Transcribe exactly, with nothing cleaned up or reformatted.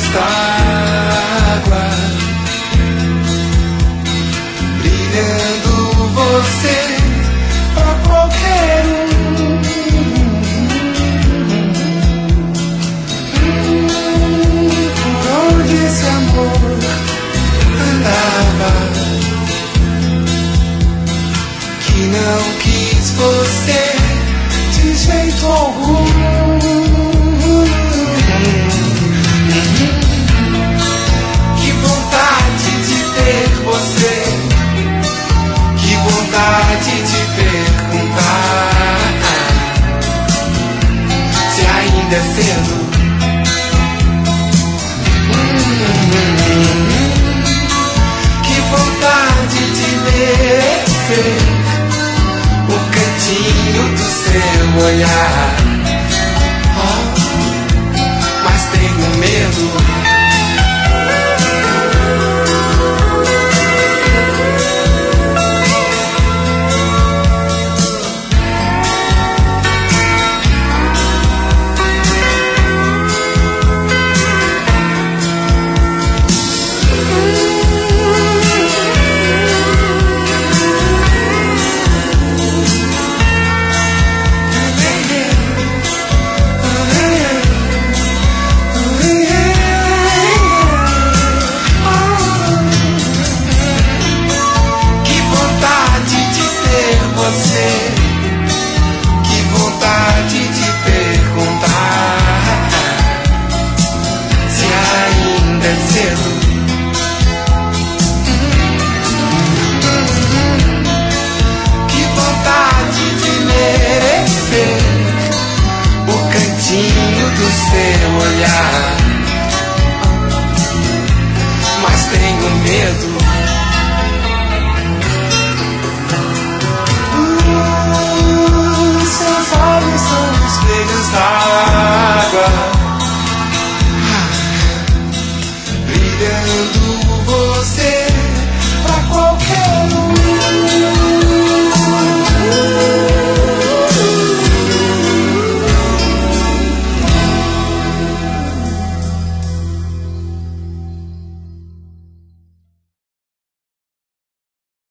esta água, brilhando você pra qualquer um. Por onde esse amor andava, que não quis você de jeito algum. Que vontade de ter você, que vontade de perguntar se ainda é cedo. Que vontade de merecer o cantinho do seu olhar. Oh, mas tenho medo